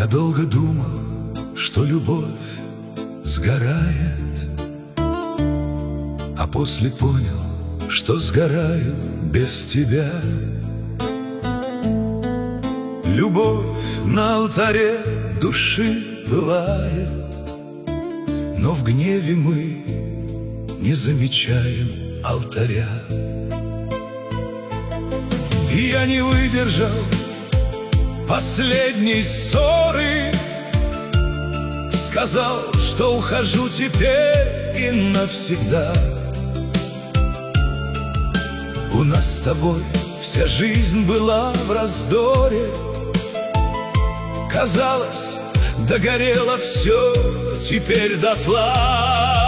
долго думал, что любовь сгорает, а после понял, что сгораю без тебя. Любовь на алтаре души пылает, но в гневе мы не замечаем алтаря. И я не выдержал последней ссоры, сказал, что ухожу теперь и навсегда. У нас с тобой вся жизнь была в раздоре, казалось, догорело все теперь дотла.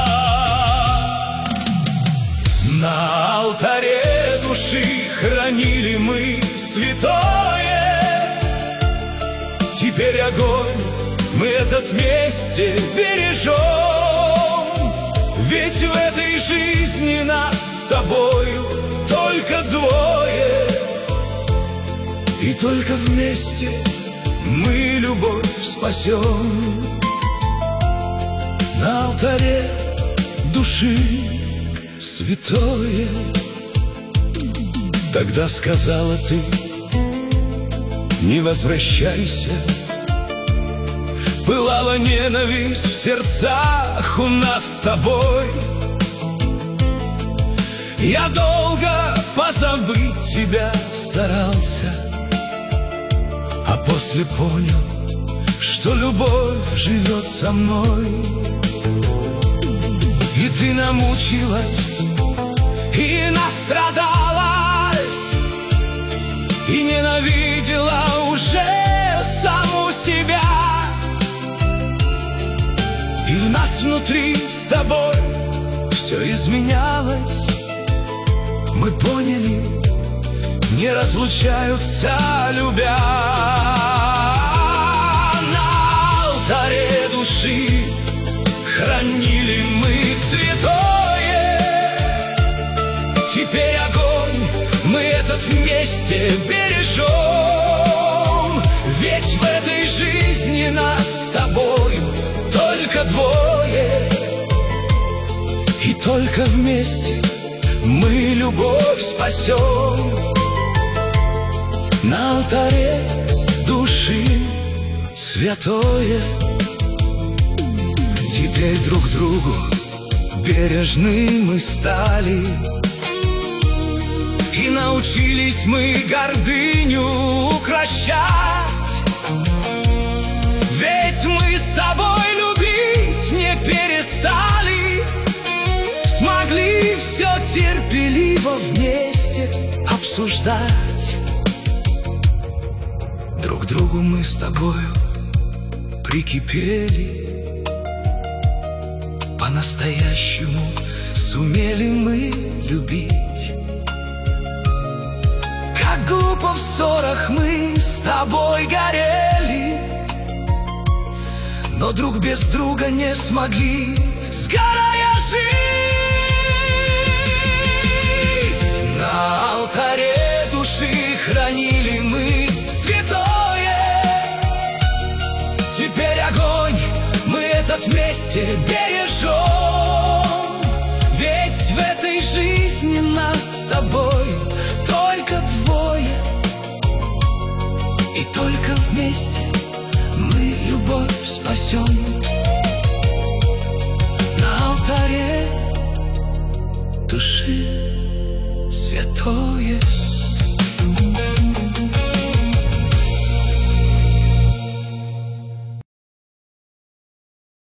На алтаре души хранили мы святое, теперь огонь мы этот вместе бережем. Ведь в этой жизни нас с тобою только двое, и только вместе мы любовь спасем. На алтаре души святое. Тогда сказала ты: не возвращайся. Пылала ненависть в сердцах у нас с тобой. Я долго позабыть тебя старался, а после понял, что любовь живет со мной. И ты намучилась, и настрадалась, и ненавидела уже саму себя. И в нас внутри с тобой все изменялось. Мы поняли, не разлучаются любя. На алтаре души хранили мы святое, теперь огонь мы этот вместе бережем. Ведь в этой жизни нас с тобой только двое, и только вместе мы любовь спасем. На алтаре души святое. Теперь друг другу бережны мы стали, и научились мы гордыню укрощать. Ведь мы с тобой любить не перестали, смогли все терпеливо вместе обсуждать. Друг другу мы с тобою прикипели, по-настоящему сумели мы любить. Как глупо в ссорах мы с тобой горели, но друг без друга не смогли, сгорая жить. На алтаре души хранили мы святое, теперь огонь мы этот вместе бережем. Ведь в этой жизни нас с тобой только двое, и только вместе мы любовь спасем. На алтаре души святое.